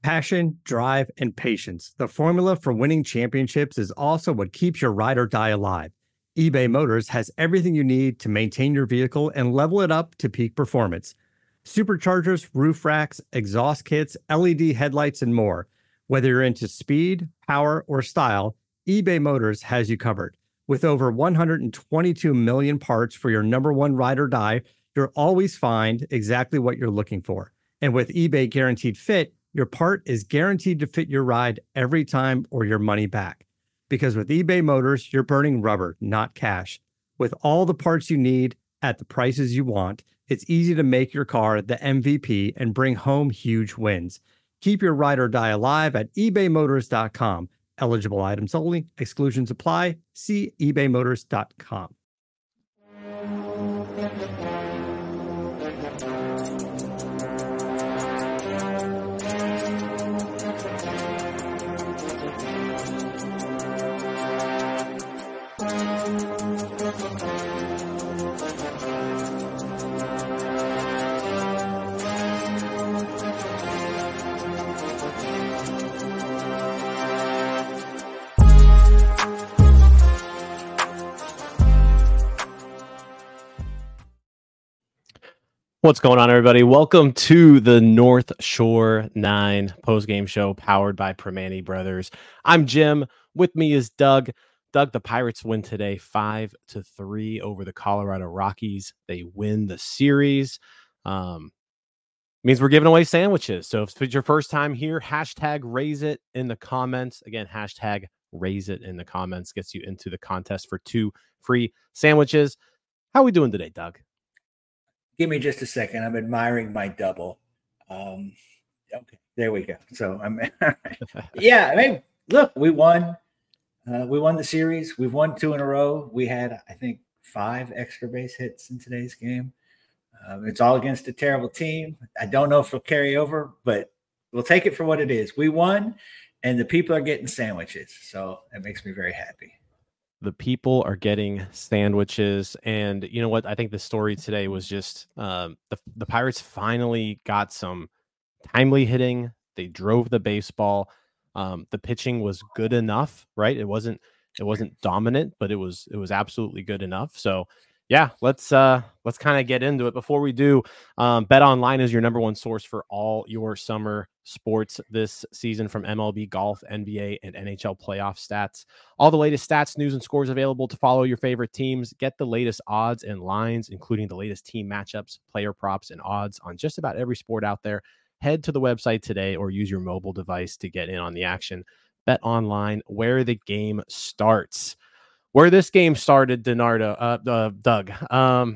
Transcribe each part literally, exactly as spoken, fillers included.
Passion, drive, and patience. The formula for winning championships is also what keeps your ride or die alive. eBay Motors has everything you need to maintain your vehicle and level it up to peak performance. Superchargers, roof racks, exhaust kits, L E D headlights, and more. Whether you're into speed, power, or style, eBay Motors has you covered. With over one hundred twenty-two million parts for your number one ride or die, you'll always find exactly what you're looking for. And with eBay Guaranteed Fit, your part is guaranteed to fit your ride every time or your money back. Because with eBay Motors, you're burning rubber, not cash. With all the parts you need at the prices you want, it's easy to make your car the M V P and bring home huge wins. Keep your ride or die alive at ebay motors dot com. Eligible items only. Exclusions apply. See ebay motors dot com. What's going on, everybody? Welcome to the North Shore nine postgame show powered by Primanti Brothers. I'm Jim. With me is Doug. Doug, the Pirates win today five to three over the Colorado Rockies. They win the series. Um, means we're giving away sandwiches. So if it's your first time here, hashtag raise it in the comments. Again, hashtag raise it in the comments gets you into the contest for two free sandwiches. How are we doing today, Doug? Give me just a second. I'm admiring my double. Um, okay, there we go. So I'm, yeah. I mean, look, we won. Uh, we won the series. We've won two in a row. We had, I think, five extra base hits in today's game. Um, it's all against a terrible team. I don't know if it'll carry over, but we'll take it for what it is. We won, and the people are getting sandwiches. So that makes me very happy. The people are getting sandwiches. And you know what? I think the story today was just um, the, the Pirates finally got some timely hitting. They drove the baseball. Um, the pitching was good enough, right? It wasn't it wasn't dominant, but it was it was absolutely good enough. So yeah, let's uh, let's kind of get into it. Before we do, um, BetOnline is your number one source for all your summer sports this season, from M L B, golf, N B A, and N H L playoff stats. All the latest stats, news, and scores available to follow your favorite teams. Get the latest odds and lines, including the latest team matchups, player props, and odds on just about every sport out there. Head to the website today or use your mobile device to get in on the action. BetOnline, where the game starts. Where this game started, Donardo, uh, uh, Doug, um,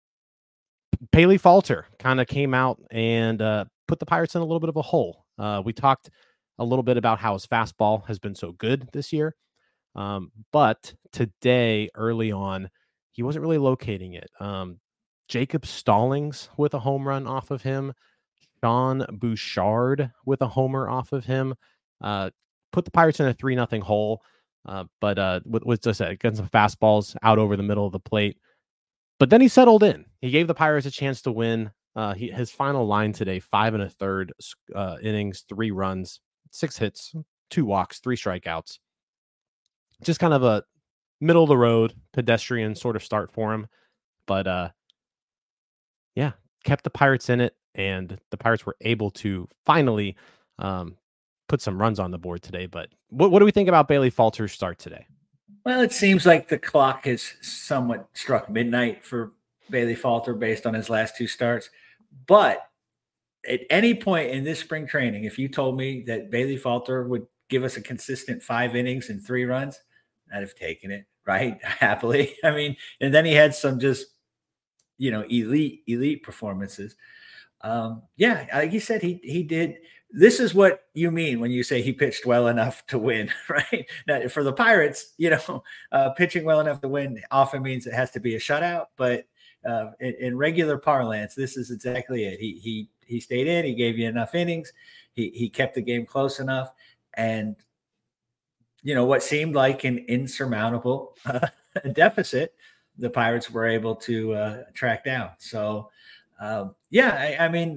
Bailey Falter kind of came out and uh, put the Pirates in a little bit of a hole. Uh, we talked a little bit about how his fastball has been so good this year. Um, but today, early on, he wasn't really locating it. Um, Jacob Stallings with a home run off of him. Sean Bouchard with a homer off of him. Uh, put the Pirates in a three nothing hole. Uh, but uh, with, with just uh, getting some fastballs out over the middle of the plate. But then he settled in. He gave the Pirates a chance to win. Uh, he, his final line today, five and a third uh, innings, three runs, six hits, two walks, three strikeouts. Just kind of a middle of the road pedestrian sort of start for him. But uh, yeah, kept the Pirates in it. And the Pirates were able to finally um, put some runs on the board today. But what, what do we think about Bailey Falter's start today? Well, it seems like the clock has somewhat struck midnight for Bailey Falter based on his last two starts. But at any point in this spring training, if you told me that Bailey Falter would give us a consistent five innings and three runs, I'd have taken it, right? Happily. I mean, and then he had some just, you know, elite, elite performances. Um, yeah, like you said, he he did. This is what you mean when you say he pitched well enough to win, right? Now, for the Pirates, you know, uh, pitching well enough to win often means it has to be a shutout. But uh, in, in regular parlance, this is exactly it. He he he stayed in. He gave you enough innings. He he kept the game close enough, and you know what seemed like an insurmountable uh, deficit, the Pirates were able to uh, track down. So. Um, yeah, I, I mean,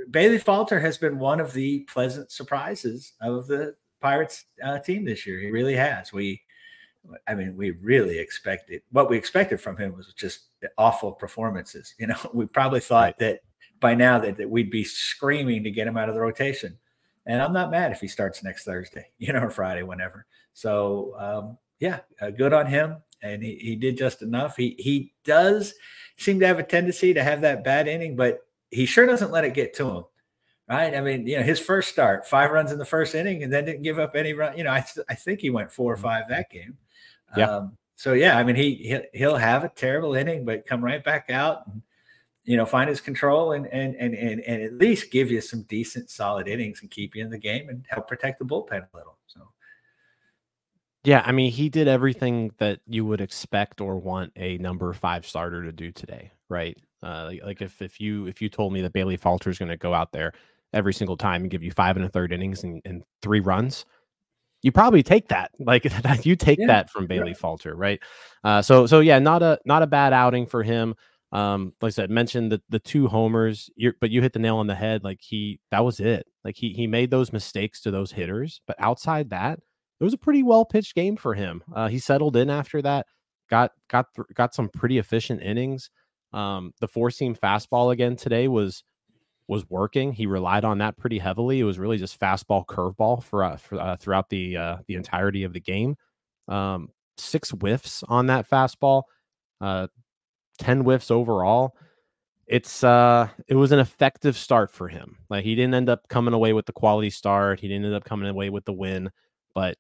Bailey Falter has been one of the pleasant surprises of the Pirates uh, team this year. He really has. We, I mean, we really expected what we expected from him was just awful performances. You know, we probably thought right. that by now that, that we'd be screaming to get him out of the rotation. And I'm not mad if he starts next Thursday, you know, or Friday, whenever. So, um, yeah, uh, good on him. And he, he did just enough. He he does seem to have a tendency to have that bad inning, but he sure doesn't let it get to him, right? I mean, you know, his first start, five runs in the first inning, and then didn't give up any run. You know, I th- I think he went four or five that game. Yeah. Um, so yeah, I mean, he he'll, he'll have a terrible inning, but come right back out and, you know, find his control and and and and and at least give you some decent, solid innings and keep you in the game and help protect the bullpen a little. So. Yeah, I mean, he did everything that you would expect or want a number five starter to do today, right? Uh, like, like if if you if you told me that Bailey Falter is going to go out there every single time and give you five and a third innings and, and three runs, you probably take that. Like you take yeah, that from Bailey right. Falter, right? Uh, so so yeah, not a not a bad outing for him. Um, like I said, mentioned the the two homers, you're, but you hit the nail on the head. Like he that was it. Like he he made those mistakes to those hitters, but outside that, it was a pretty well pitched game for him. Uh, he settled in after that, got got th- got some pretty efficient innings. Um, the four seam fastball again today was was working. He relied on that pretty heavily. It was really just fastball curveball for, uh, for uh, throughout the uh, the entirety of the game. Um, six whiffs on that fastball, uh, ten whiffs overall. It's uh, it was an effective start for him. Like he didn't end up coming away with the quality start. He didn't end up coming away with the win, but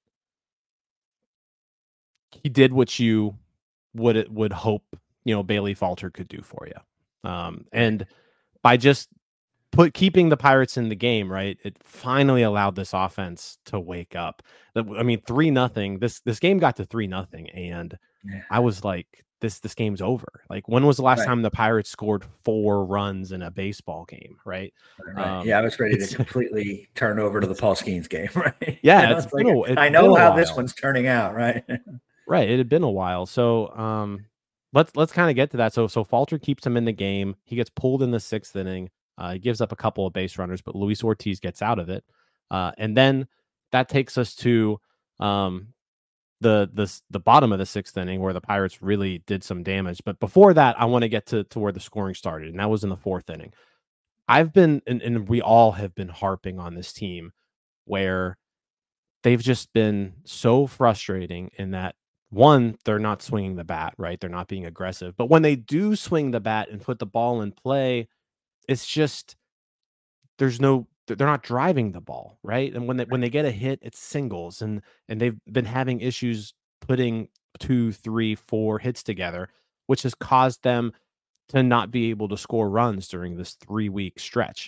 he did what you would it would hope, you know, Bailey Falter could do for you. Um, and by just put keeping the Pirates in the game, right, it finally allowed this offense to wake up. I mean, three nothing. This this game got to three nothing, and yeah. I was like, this this game's over. Like, when was the last right. time the Pirates scored four runs in a baseball game? Right. Right. Um, yeah, I was ready to completely turn over to the Paul Skeens game. Right. Yeah, you know, it's it's like, a, it's I know how this one's turning out. Right. Right. It had been a while. So um, let's let's kind of get to that. So so Falter keeps him in the game. He gets pulled in the sixth inning. Uh, he gives up a couple of base runners, but Luis Ortiz gets out of it. Uh, and then that takes us to um, the the the bottom of the sixth inning where the Pirates really did some damage. But before that, I want to get to to where the scoring started, and that was in the fourth inning. I've been and, and we all have been harping on this team where they've just been so frustrating in that. One, they're not swinging the bat, right? They're not being aggressive. But when they do swing the bat and put the ball in play, it's just there's no they're not driving the ball, right? And when they when they get a hit, it's singles, and and they've been having issues putting two, three, four hits together, which has caused them to not be able to score runs during this three-week stretch.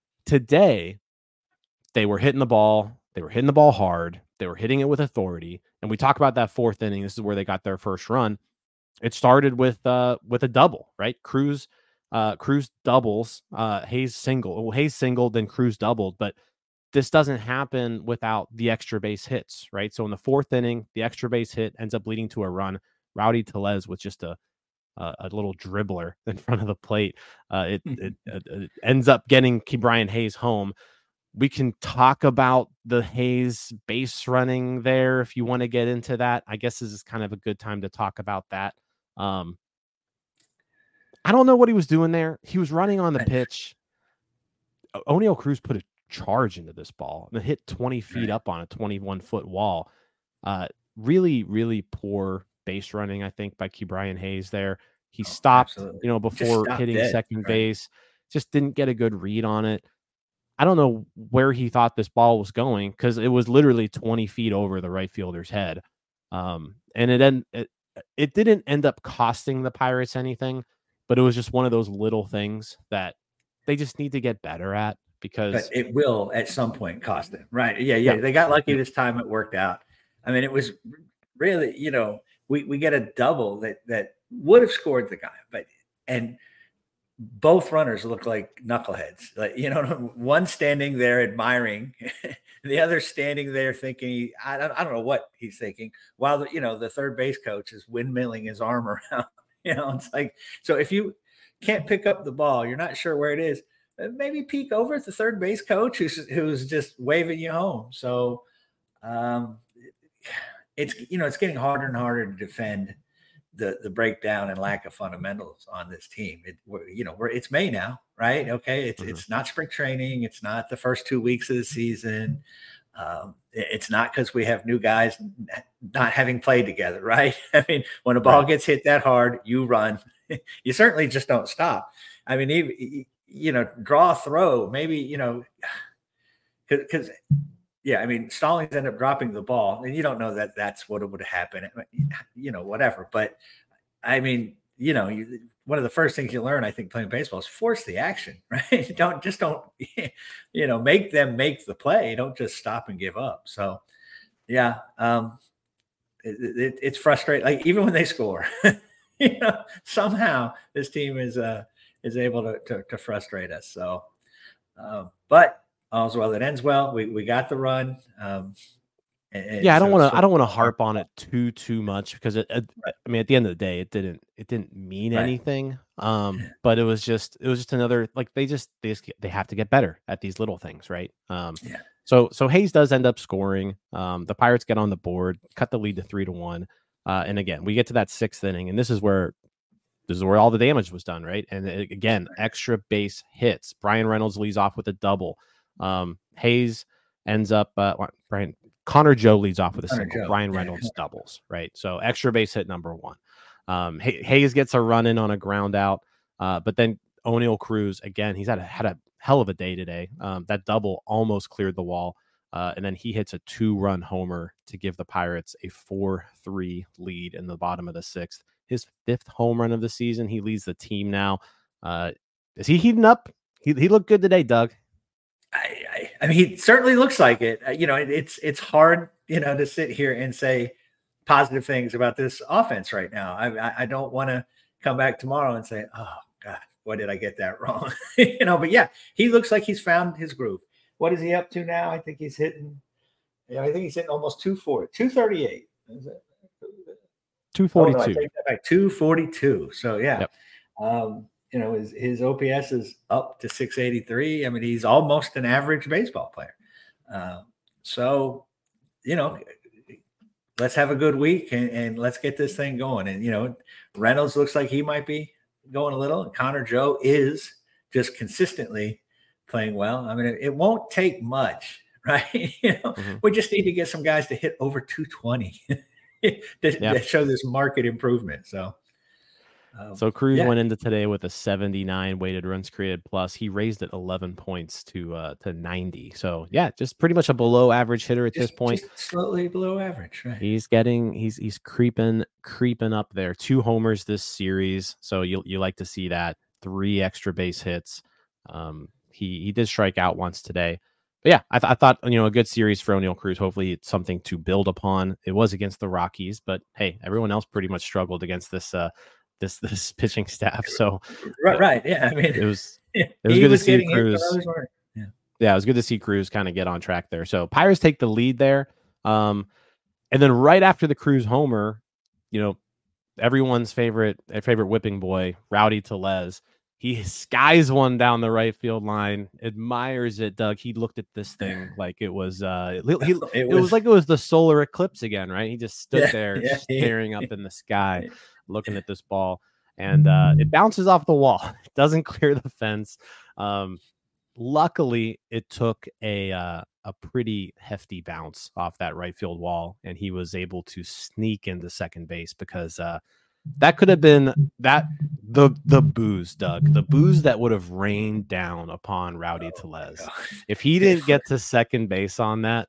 Today, they were hitting the ball. They were hitting the ball hard. They were hitting it with authority. And we talk about that fourth inning. This is where they got their first run. It started with uh, with a double, right? Cruz, uh, Cruz doubles. Uh, Hayes single. Well, Hayes singled, then Cruz doubled. But this doesn't happen without the extra base hits, right? So in the fourth inning, the extra base hit ends up leading to a run. Rowdy Tellez with just a a, a little dribbler in front of the plate. Uh, it, it, it, it ends up getting Ke'Bryan Hayes home. We can talk about the Hayes base running there if you want to get into that. I guess this is kind of a good time to talk about that. Um, I don't know what he was doing there. He was running on the pitch. Oneil Cruz put a charge into this ball and hit twenty feet up on a twenty-one foot wall. Uh, really, really poor base running, I think, by Ke'Bryan Hayes there. He oh, stopped, absolutely. you know, before hitting dead, second right? base. Just didn't get a good read on it. I don't know where he thought this ball was going because it was literally twenty feet over the right fielder's head. Um, and it, en- it it didn't end up costing the Pirates anything, but it was just one of those little things that they just need to get better at because but it will at some point cost them. Right. Yeah. Yeah. yeah. They got lucky this time. It worked out. I mean, it was really, you know, we, we get a double that, that would have scored the guy, but, and, both runners look like knuckleheads, like, you know, one standing there admiring, the other standing there thinking, I don't, I don't know what he's thinking, while the, you know, the third base coach is windmilling his arm around. You know, it's like, so if you can't pick up the ball, you're not sure where it is. maybe peek over at the third base coach who's who's just waving you home. So um, it's you know it's getting harder and harder to defend the the breakdown and lack of fundamentals on this team. It you know we're it's May now, right? Okay, it's mm-hmm. it's not spring training. It's not the first two weeks of the season. Um, it's not because we have new guys not having played together, right? I mean, when a ball right. gets hit that hard, you run. You certainly just don't stop. I mean, even, you know, draw a throw, maybe, you know, because, yeah, I mean, Stallings ended up dropping the ball, and you don't know that that's what would have happened, you know, whatever. But, I mean, you know, you, one of the first things you learn, I think, playing baseball is force the action, right? Don't just don't, you know, make them make the play. Don't just stop and give up. So, yeah, um, it, it, it's frustrating. Like even when they score, you know, somehow this team is uh is able to to, to frustrate us. So, um, but all's well that ends well. We we got the run. Um, And yeah, I don't so, want to. So, I don't want to harp on it too too much because it, it. I mean, at the end of the day, it didn't. It didn't mean right. anything. Um, but it was just. It was just another. Like they just. They just. They have to get better at these little things, right? Um. Yeah. So so Hayes does end up scoring. Um. The Pirates get on the board, cut the lead to three to one. Uh. And again, we get to that sixth inning, and this is where. This is where all the damage was done, right? And it, again, extra base hits. Brian Reynolds leads off with a double. Um. Hayes ends up. Uh. Brian. Connor Joe leads off with a Connor single. Joe. Brian Reynolds yeah. doubles, right? So extra base hit number one. Um, Hayes gets a run in on a ground out, uh, but then Oneil Cruz, again, he's had a, had a hell of a day today. Um, that double almost cleared the wall, uh, and then he hits a two-run homer to give the Pirates a four three lead in the bottom of the sixth. His fifth home run of the season. He leads the team now. Uh, is he heating up? He, he looked good today, Doug. I, I, I mean, he certainly looks like it. You know, it, it's it's hard, you know, to sit here and say positive things about this offense right now. I I, I don't want to come back tomorrow and say, oh God, why did I get that wrong? you know, but yeah, he looks like he's found his groove. What is he up to now? I think he's hitting. Yeah, I think he's hitting almost two forty, two thirty-eight. Is it? two forty-two. Oh, no, I take that back. two forty-two. So yeah. Yep. Um, You know, his, his O P S is up to six eighty-three. I mean, he's almost an average baseball player. Uh, so, you know, let's have a good week and, and let's get this thing going. And, you know, Reynolds looks like he might be going a little. And Connor Joe is just consistently playing well. I mean, it, it won't take much, right? you know, mm-hmm. We just need to get some guys to hit over two twenty to, yeah. to show this market improvement. So. Um, so Cruz yeah. went into today with a seventy-nine weighted runs created plus. He raised it eleven points to uh, to ninety. So yeah, just pretty much a below average hitter at just, this point. Just slowly below average, right? He's getting he's he's creeping creeping up there. Two homers this series, so you you like to see that. Three extra base hits. Um, he he did strike out once today. But yeah, I, th- I thought you know a good series for Oneil Cruz. Hopefully, it's something to build upon. It was against the Rockies, but hey, everyone else pretty much struggled against this. Uh, This this pitching staff, so right, right, yeah. I mean, it was it was good to see Cruz. Yeah, yeah, it was good to see Cruz kind of get on track there. So Pirates take the lead there, um, and then right after the Cruz homer, you know, everyone's favorite favorite whipping boy, Rowdy Tellez, he skies one down the right field line, admires it. Doug, he looked at this thing like it was uh, he, he, it, it was, was like it was the solar eclipse again, right? He just stood yeah, there yeah, staring yeah. up in the sky. Looking at this ball, and uh, it bounces off the wall. It doesn't clear the fence. Um, luckily, it took a uh, a pretty hefty bounce off that right field wall, and he was able to sneak into second base because uh, that could have been that the the booze, Doug, the booze that would have rained down upon Rowdy oh, Tellez if he didn't get to second base on that.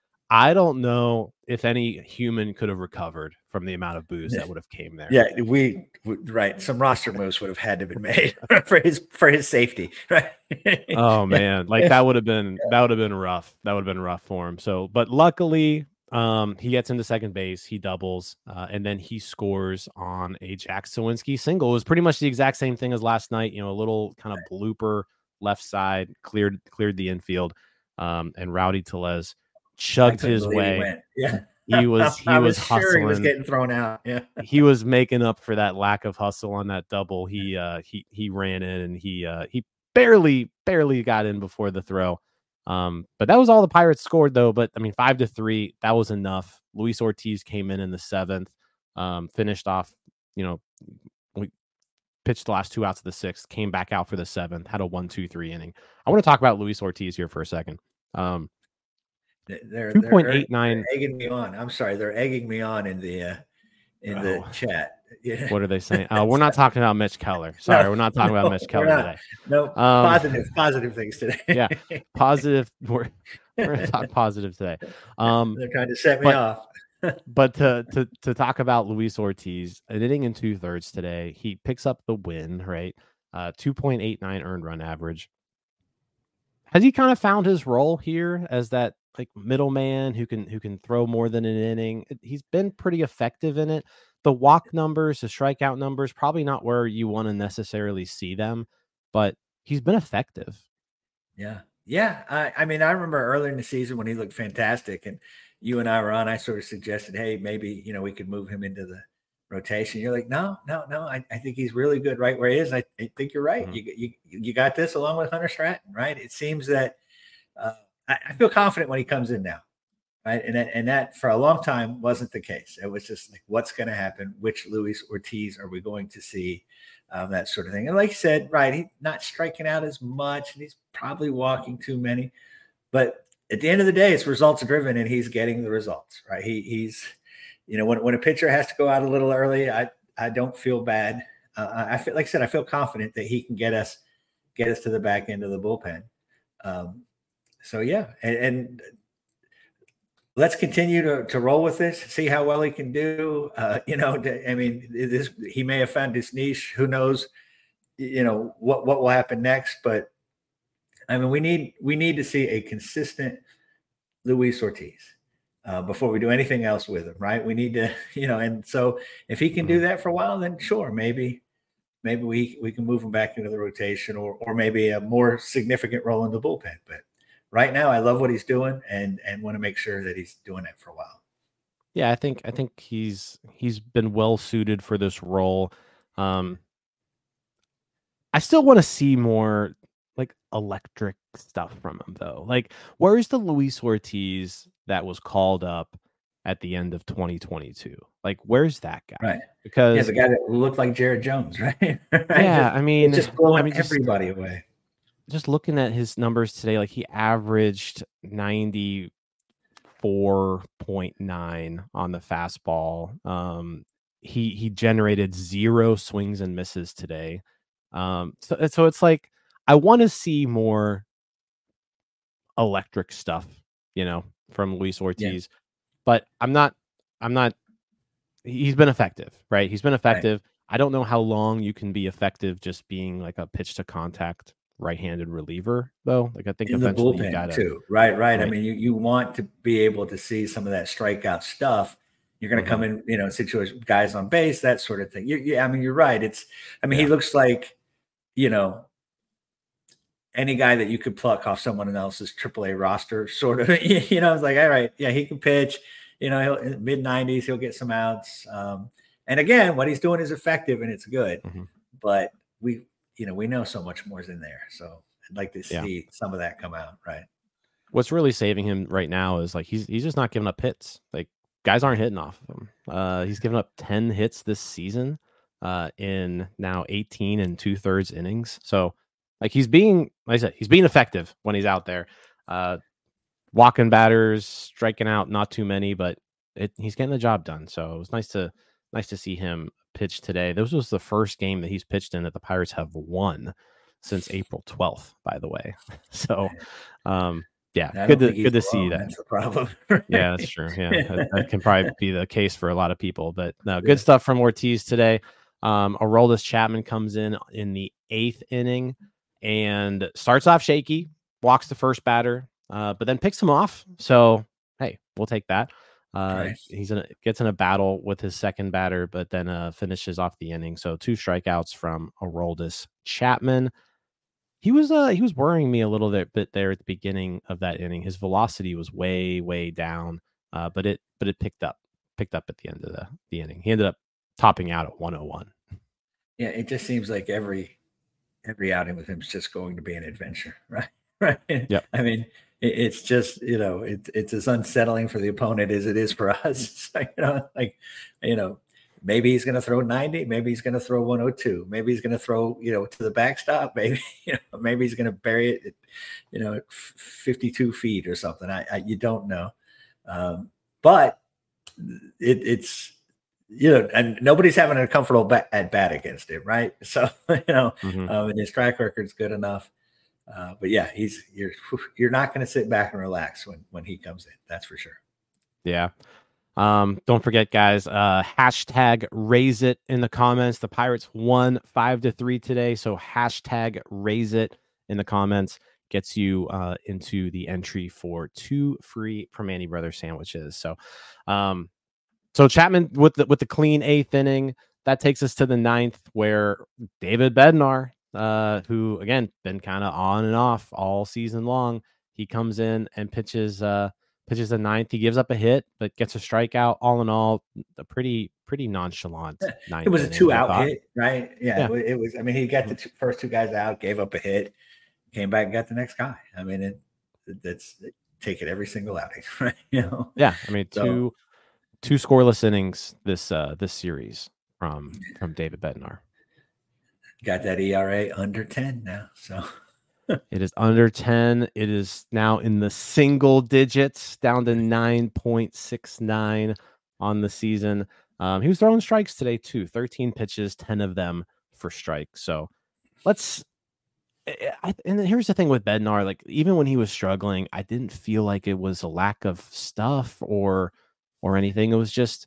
I don't know if any human could have recovered from the amount of booze that would have came there. Yeah, we, we right. Some roster moves would have had to have been made for his for his safety. Right. Oh man, like that would have been that would have been rough. That would have been rough for him. So, but luckily, um, he gets into second base, he doubles, uh, and then he scores on a Jack Sawinski single. It was pretty much the exact same thing as last night. You know, a little kind of blooper left side, cleared cleared the infield, um, and Rowdy Tellez chugged his way. He yeah. He was he I was, was hustling. Sure he was getting thrown out. Yeah. He was making up for that lack of hustle on that double. He uh he he ran in and he uh he barely, barely got in before the throw. Um, but that was all the Pirates scored, though. But I mean, five to three, that was enough. Luis Ortiz came in in the seventh, um, finished off, you know, we pitched the last two outs of the sixth, came back out for the seventh, had a one, two, three inning. I want to talk about Luis Ortiz here for a second. Um, they're two point eight nine. They're egging me on. I'm sorry, they're egging me on in the uh, in the Oh. chat. Yeah. What are they saying? Oh, we're not talking about Mitch Keller. Sorry, no, we're not talking no, about Mitch Keller today. No, um, positive, positive things today. Yeah, positive. We're we're gonna talk positive today. Um, They're trying to set me but, off. but to to to talk about Luis Ortiz, an inning and two thirds today, he picks up the win. Right, uh, two point eight nine earned run average. Has he kind of found his role here as that like middleman who can who can throw more than an inning? He's been pretty effective in it. The walk numbers, the strikeout numbers, probably not where you want to necessarily see them, but he's been effective. Yeah. Yeah. I, I mean, I remember earlier in the season when he looked fantastic and you and I were on, I sort of suggested, hey, maybe, you know, we could move him into the rotation. You're like, no, no, no. I, I think he's really good right where he is. I, I think you're right. Mm-hmm. You, you you got this along with Hunter Stratton, right? It seems that uh, I, I feel confident when he comes in now. Right. And that, and that for a long time wasn't the case. It was just like, what's going to happen? Which Luis Ortiz are we going to see? Um, that sort of thing. And like you said, right, he's not striking out as much and he's probably walking too many. But at the end of the day, it's results driven and he's getting the results, right? He he's, you know, when, when a pitcher has to go out a little early, I, I don't feel bad. Uh, I feel, like I said, I feel confident that he can get us, get us to the back end of the bullpen. Um, so, yeah. And, and let's continue to, to roll with this, see how well he can do. Uh, you know, I mean, this, he may have found his niche. Who knows, you know, what, what will happen next. But, I mean, we need we need to see a consistent Luis Ortiz uh, before we do anything else with him, right? We need to, you know, and so if he can do that for a while, then sure, maybe maybe we, we can move him back into the rotation or or maybe a more significant role in the bullpen. But right now, I love what he's doing, and and want to make sure that he's doing it for a while. Yeah, I think I think he's he's been well suited for this role. Um, I still want to see more like electric stuff from him, though. Like, where's the Luis Ortiz that was called up at the end of twenty twenty-two? Like, where's that guy? Right. Because yeah, the guy that looked like Jared Jones, right? right? Yeah, just, I mean, just blowing I mean, just, everybody away. Just looking at his numbers today, like he averaged ninety-four point nine on the fastball. Um, he he generated zero swings and misses today. Um, so so it's like I want to see more electric stuff, you know, from Luis Ortiz, yeah. But I'm not. I'm not. He's been effective, right? He's been effective. Right. I don't know how long you can be effective just being like a pitch to contact right-handed reliever, though. Like I think in the eventually bullpen you gotta, too, right, right? Right. I mean, you, you want to be able to see some of that strikeout stuff. You're going to mm-hmm. come in, you know, situation guys on base, that sort of thing. You, yeah, I mean, you're right. It's, I mean, yeah. he looks like, you know, any guy that you could pluck off someone else's triple A roster, sort of. You know, it's like, all right, yeah, he can pitch. You know, he'll mid nineties, he'll get some outs. Um, and again, what he's doing is effective and it's good. Mm-hmm. But we, you know, we know so much more is in there. So I'd like to see yeah. some of that come out, right? What's really saving him right now is like he's he's just not giving up hits. Like guys aren't hitting off of him. Uh, he's given up ten hits this season uh, in now eighteen and two thirds innings. So like he's being, like I said, he's being effective when he's out there. Uh, walking batters, striking out not too many, but it, he's getting the job done. So it was nice to nice to see him pitch today. This was the first game that he's pitched in that the Pirates have won since April twelfth, by the way. So, um, yeah, good to good to see that. That's the problem. Yeah, that's true. Yeah, that, that can probably be the case for a lot of people. But no, good yeah. stuff from Ortiz today. Um, Aroldis Chapman comes in in the eighth inning and starts off shaky, walks the first batter, uh, but then picks him off. So, hey, we'll take that. Uh, nice. He's in a, gets in a battle with his second batter, but then uh, finishes off the inning. So two strikeouts from Aroldis Chapman. He was uh, he was worrying me a little bit, bit there at the beginning of that inning. His velocity was way way down, uh, but it but it picked up picked up at the end of the, the inning. He ended up topping out at one oh one. Yeah, it just seems like every every outing with him is just going to be an adventure, right? Right. Yeah. I mean, it, it's just, you know, it's it's as unsettling for the opponent as it is for us. So, you know, like, you know, maybe he's going to throw ninety, maybe he's going to throw one oh two, maybe he's going to throw, you know, to the backstop, maybe, you know, maybe he's going to bury it, at, you know, at fifty-two feet or something. I, I you don't know, um, but it, it's. You know, and nobody's having a comfortable bat, at bat against him, right? So, you know, Mm-hmm. um, and his track record's good enough. Uh, but yeah, he's you're you're not going to sit back and relax when when he comes in. That's for sure. Yeah. Um, don't forget, guys. Uh, hashtag raise it in the comments. The Pirates won five to three today, so hashtag raise it in the comments gets you uh, into the entry for two free Primanti Brothers sandwiches. So, um. So Chapman with the with the clean eighth inning, that takes us to the ninth, where David Bednar, uh, who again been kind of on and off all season long, he comes in and pitches uh, pitches the ninth. He gives up a hit, but gets a strikeout. All in all, a pretty pretty nonchalant ninth. It was a inning, two I out thought. hit, right? Yeah, Yeah. It, wa- it was. I mean, he got the two, first two guys out, gave up a hit, came back and got the next guy. I mean, it, that's take it every single outing, right? You know. Yeah, I mean So- two two scoreless innings this uh, this series from from David Bednar. Got that E R A under ten now, so. It is under ten. It is now in the single digits, down to nine point six nine on the season. Um, he was throwing strikes today, too. thirteen pitches, ten of them for strikes. So let's. I, and then here's the thing with Bednar. Like, even when he was struggling, I didn't feel like it was a lack of stuff or or anything. It was just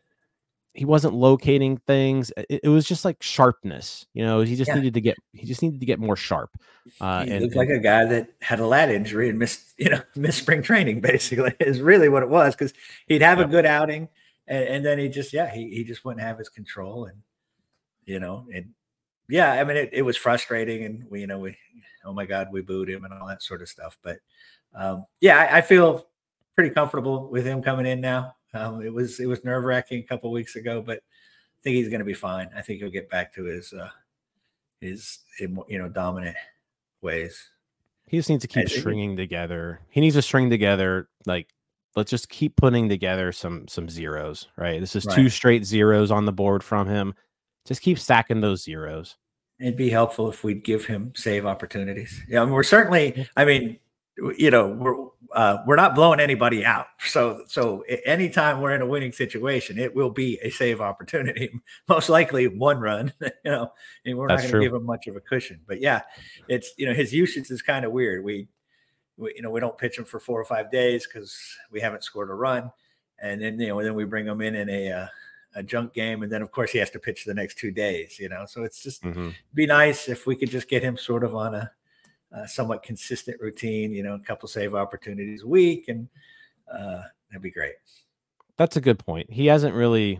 he wasn't locating things. It, it was just like sharpness. You know, he just Yeah. needed to get he just needed to get more sharp. Uh, he and, looked and like a guy that had a lat injury and missed, you know, missed spring training. Basically, is really what it was, because he'd have Yep. a good outing, and, and then he just, yeah, he he just wouldn't have his control, and you know, and yeah, I mean, it, it was frustrating, and we, you know, we, oh my God, we booed him and all that sort of stuff. But um, yeah, I, I feel pretty comfortable with him coming in now. Um, it was it was nerve wracking a couple of weeks ago, but I think he's going to be fine. I think he'll get back to his uh, his you know dominant ways. He just needs to keep I think- stringing together. He needs to string together, like, let's just keep putting together some some zeros, right? This is two Right. straight zeros on the board from him. Just keep stacking those zeros. It'd be helpful if we'd give him save opportunities. Yeah, I mean, we're certainly. I mean, you know, we're uh, we're not blowing anybody out. So so a- anytime we're in a winning situation, it will be a save opportunity. Most likely one run. You know, and we're That's not going true. to give him much of a cushion. But yeah, it's you know his usage is kind of weird. We, we you know we don't pitch him for four or five days because we haven't scored a run, and then you know then we bring him in in a uh, a junk game, and then of course he has to pitch the next two days. You know, so it's just. Mm-hmm. Be nice if we could just get him sort of on a, a somewhat consistent routine, you know, a couple save opportunities a week, and uh, that'd be great. That's a good point. He hasn't really.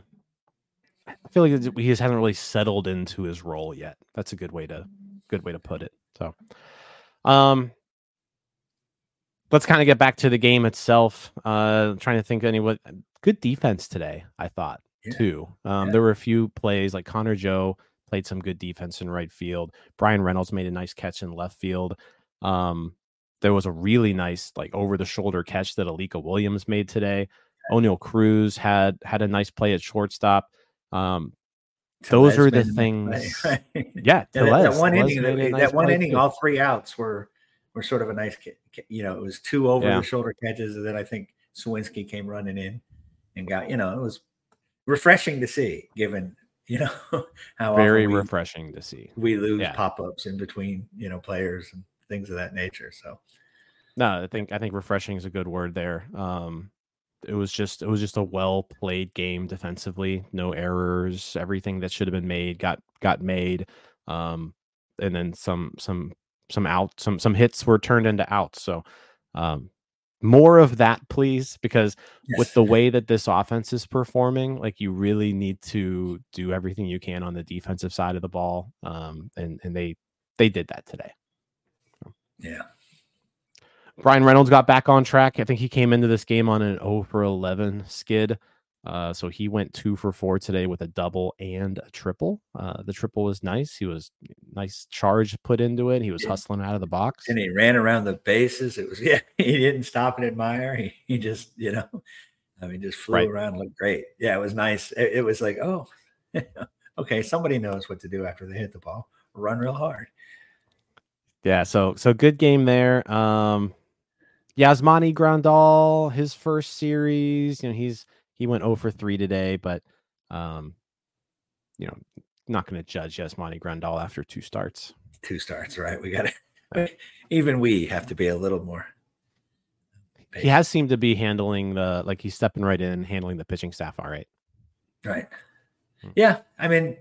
I feel like he just hasn't really settled into his role yet. That's a good way to good way to put it. So, um, let's kind of get back to the game itself. Uh, trying to think of any what good defense today. I thought Yeah. too. Um, Yeah. There were a few plays like Connor Joe played some good defense in right field. Brian Reynolds made a nice catch in left field. Um, there was a really nice like over the shoulder catch that Alika Williams made today. O'Neal Cruz had had a nice play at shortstop. Um, those Tellez are the made a nice things. play, right? Yeah, Yeah, that, that Tellez- one Tellez inning, made a that, nice that one play, inning, too. all three outs were were sort of a nice, ca- you know, it was two over Yeah. the shoulder catches, and then I think Sawinski came running in and got, you know, it was refreshing to see, given you know how Very often we, refreshing to see. we lose Yeah. pop ups in between, you know, players and things of that nature. So. No, I think I think refreshing is a good word there. Um, it was just it was just a well played game defensively. No errors. Everything that should have been made got got made. Um, and then some some some out some some hits were turned into outs. So, um, more of that, please, because with Yes. the way that this offense is performing, like you really need to do everything you can on the defensive side of the ball. Um, and and they they did that today. Yeah. Brian Reynolds got back on track. I think he came into this game on an oh for eleven skid. Uh, so he went two for four today with a double and a triple. Uh, the triple was nice. He was nice charge put into it. He was hustling out of the box. And he ran around the bases. It was, yeah, he didn't stop and admire. He, he just, you know, I mean, just flew Right. around, looked great. Yeah, it was nice. It, it was like, oh, okay, somebody knows what to do after they hit the ball. Run real hard. Yeah, so so good game there. Um, Yasmani Grandal, his first series, you know, he's he went zero for three today, but um, you know, not going to judge Yasmani Grandal after two starts. Two starts, right? We got to even we have to be a little more. Patient. He has seemed to be handling the like he's stepping right in, handling the pitching staff all right. Right. Yeah, I mean,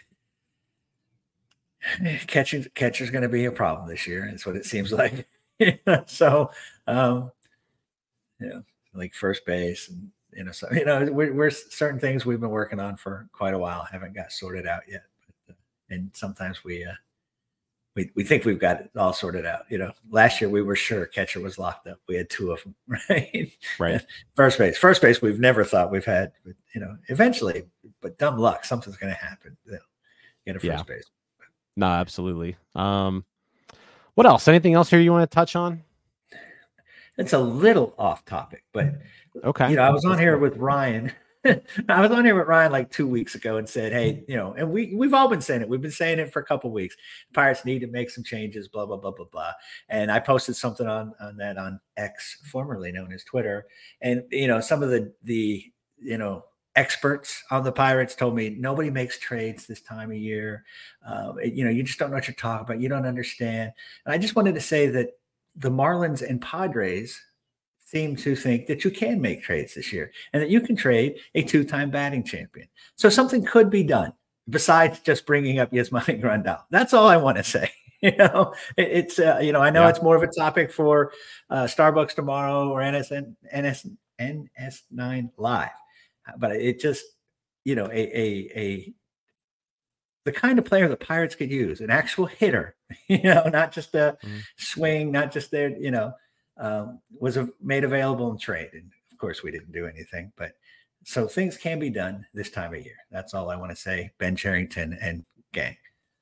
catching catcher's going to be a problem this year. That's what it seems like. so, um, you know, like first base, and you know, so you know, we're, we're certain things we've been working on for quite a while, haven't got sorted out yet. But, uh, and sometimes we, uh, we we think we've got it all sorted out. You know, last year we were sure catcher was locked up. We had two of them, right? Right. First base, first base. We've never thought we've had, but, you know, eventually, but dumb luck, something's going to happen. You know, get a first yeah. base. No, absolutely. Um, what else? Anything else here you want to touch on? It's a little off topic, but okay. You know, I was on here with Ryan. I was on here with Ryan like two weeks ago and said, hey, you know, and we, we've all been saying it. We've been saying it for a couple of weeks. Pirates need to make some changes, blah, blah, blah, blah, blah. And I posted something on, on that on X, formerly known as Twitter. And, you know, some of the, the, you know, experts on the Pirates told me nobody makes trades this time of year. Uh, you know, you just don't know what you're talking about. You don't understand. And I just wanted to say that the Marlins and Padres seem to think that you can make trades this year and that you can trade a two-time batting champion. So something could be done besides just bringing up Yasmani Grandal. That's all I want to say. You know, it, it's, uh, you know, I know yeah. it's more of a topic for uh, Starbucks Tomorrow or N S N, N S, N S nine Live, but it just, you know, a, a, a, the kind of player the Pirates could use, an actual hitter, you know, not just a mm-hmm. swing, not just their, you know, Um, was a, made available in trade. And of course we didn't do anything, but so things can be done this time of year. That's all I want to say. Ben Cherington and gang.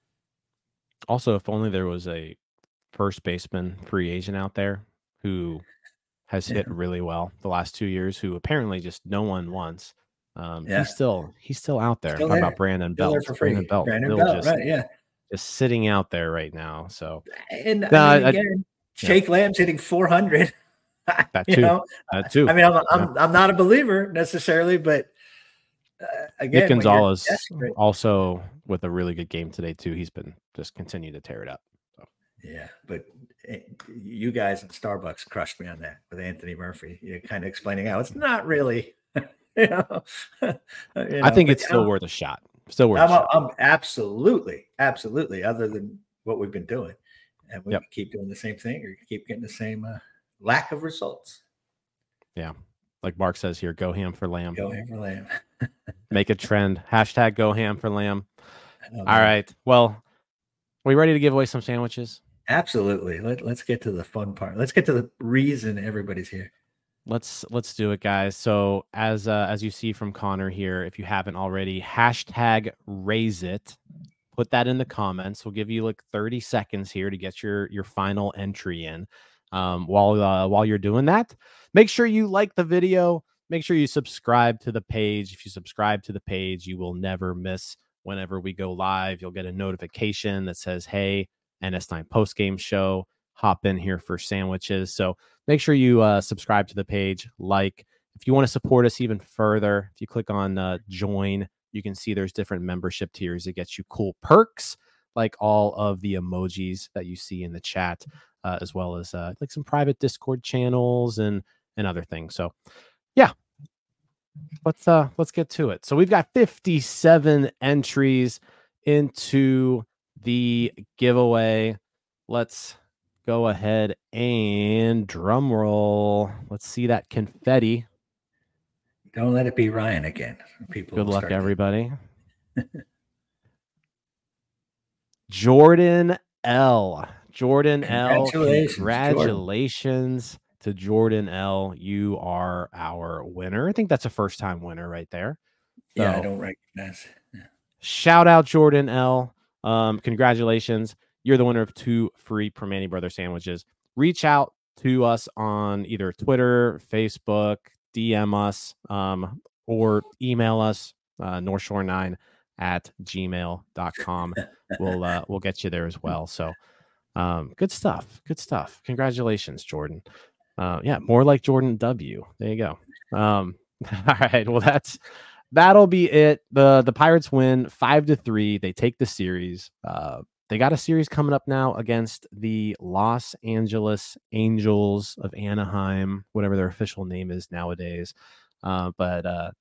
Also, if only there was a first baseman free agent out there who has hit yeah. really well the last two years, who apparently just no one wants. Um, yeah. He's still, he's still out there. Still Talking there. about Brandon still Belt. Brandon Belt. Brandon Belt, just, right, yeah. Just sitting out there right now. So, and no, I mean, again, I, Jake yeah. Lamb's hitting four hundred. That you too. know, that too. I mean, I'm, I'm, I'm not a believer necessarily, but uh, again, Nick Gonzalez also with a really good game today too. He's been just continuing to tear it up. So. Yeah, but it, you guys at Starbucks crushed me on that with Anthony Murphy. You're kind of explaining how it's not really. You know, you know I think it's still I'm, worth a shot. Still worth. I'm, a shot. I'm absolutely, absolutely. Other than what we've been doing, and we yep. keep doing the same thing, or keep getting the same. Uh, lack of results. Yeah. Like Mark says here, go ham for lamb. Go ham for lamb. Make a trend. Hashtag go ham for lamb. All right. Well, are we ready to give away some sandwiches? Absolutely. Let, let's get to the fun part. Let's get to the reason everybody's here. Let's let's do it, guys. So as uh, as you see from Connor here, if you haven't already, hashtag raise it. Put that in the comments. We'll give you like thirty seconds here to get your your final entry in. Um, while uh, while you're doing that, make sure you like the video. Make sure you subscribe to the page. If you subscribe to the page, you will never miss whenever we go live. You'll get a notification that says, "Hey, N S nine post game show. Hop in here for sandwiches." So make sure you uh, subscribe to the page. Like, if you want to support us even further, if you click on uh, join, you can see there's different membership tiers that get you cool perks, like all of the emojis that you see in the chat. Uh, as well as uh, like some private Discord channels and and other things. So, yeah, let's uh let's get to it. So we've got fifty-seven entries into the giveaway. Let's go ahead and drum roll. Let's see that confetti. Don't let it be Ryan again. People. Good luck, everybody. Jordan L. Jordan L. Congratulations. Congratulations. to Jordan L. You are our winner. I think that's a first time winner right there. So, yeah, I don't recognize. Yeah. Shout out Jordan L. Um, congratulations. You're the winner of two free Primanti Brothers sandwiches. Reach out to us on either Twitter, Facebook, D M us, um, or email us, uh, North Shore nine at gmail dot com. We'll, uh, we'll get you there as well. So, um, good stuff. Good stuff. Congratulations, Jordan. Uh, yeah, more like Jordan W. There you go. Um, all right. Well, that's, that'll be it. The, the Pirates win five to three. They take the series. Uh, They got a series coming up now against the Los Angeles Angels of Anaheim, whatever their official name is nowadays. Uh, but uh,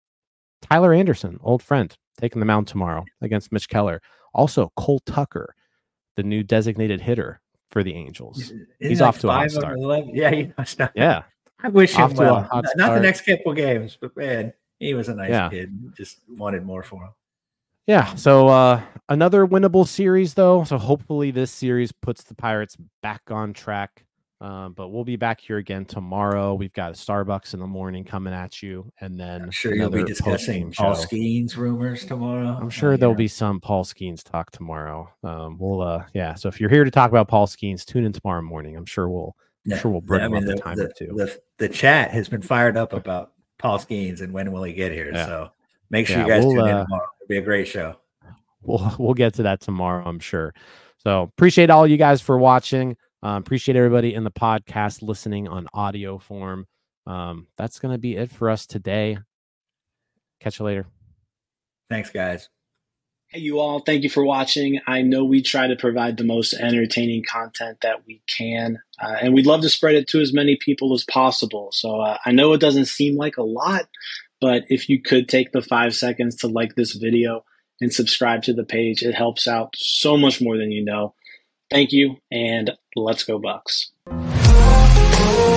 Tyler Anderson, old friend, taking the mound tomorrow against Mitch Keller. Also, Cole Tucker, the new designated hitter for the Angels. Isn't He's like off to a hot start. Yeah, you know, Yeah. I wish Off him to a well. hot Not the start. next couple games, but man, he was a nice Yeah. kid. Just wanted more for him. Yeah, so uh, another winnable series, though. So hopefully this series puts the Pirates back on track. Um, but we'll be back here again tomorrow. We've got a Starbucks in the morning coming at you, and then I'm sure you'll be another discussing postgame Paul show. Skeens rumors tomorrow. I'm sure Uh, there'll yeah. be some Paul Skeens talk tomorrow. Um, we'll, uh, yeah. So if you're here to talk about Paul Skeens, tune in tomorrow morning. I'm sure we'll, I'm Yeah. sure we'll bring I him mean, up a the, time the, or two. The, the chat has been fired up about Paul Skeens and when will he get here. Yeah. So make sure Yeah, you guys we'll, tune in uh, tomorrow. It'll be a great show. We'll we'll get to that tomorrow, I'm sure. So appreciate all you guys for watching. Um, appreciate everybody in the podcast listening on audio form. Um, that's going to be it for us today. Catch you later. Thanks, guys. Hey, you all. Thank you for watching. I know we try to provide the most entertaining content that we can, uh, and we'd love to spread it to as many people as possible. So uh, I know it doesn't seem like a lot, but if you could take the five seconds to like this video and subscribe to the page, it helps out so much more than you know. Thank you, and let's go Bucks.